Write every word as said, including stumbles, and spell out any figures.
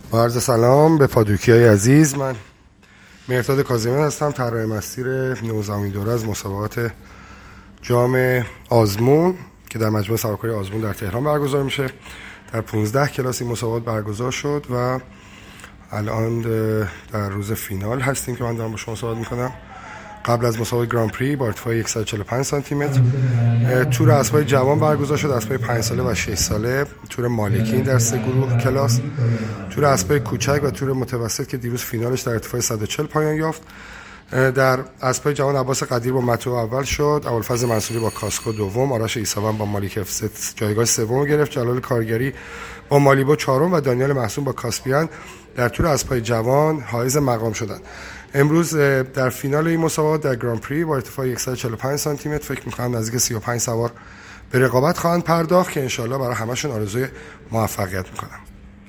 با عرض سلام به پادوکیای عزیز، من مهرداد کاظمیان هستم، طراح مسیر نوزدهمین دوره از مسابقات جام آزمون که در مجموعه سوارکاری آزمون در تهران برگزار میشه. در پانزده کلاس این مسابقات برگزار شد و الان در روز فینال هستیم که من دارم با شما صحبت میکنم. قبل از مسابقه گران پری با ارتفاع صد و چهل و پنج سانتی متر تور اسبای جوان برگزار شد، اسبای پنج ساله و شش ساله، تور مالکین در سه گروه کلاس، تور اسبای کوچک و تور متوسط که دیروز فینالش در ارتفاع صد و چهل پایان یافت. در اسبای جوان عباس قدیر با متو اول شد، ابوالفضل منصوری با کاسکو دوم، آرش عیسوی با مالیک اف جایگاه سوم گرفت، جلال کارگری با مالیبو چهارم و دانیال محسون با کاسپیان در تور اسبای جوان حائز مقام شدند. امروز در فینال این مسابقات در گران پری با ارتفاع صد و چهل و پنج سانتی متر فکر می‌کنم نزدیک سی و پنج سوار به رقابت خواهند پرداخت که انشالله برای همشون آرزوی موفقیت می‌کنم.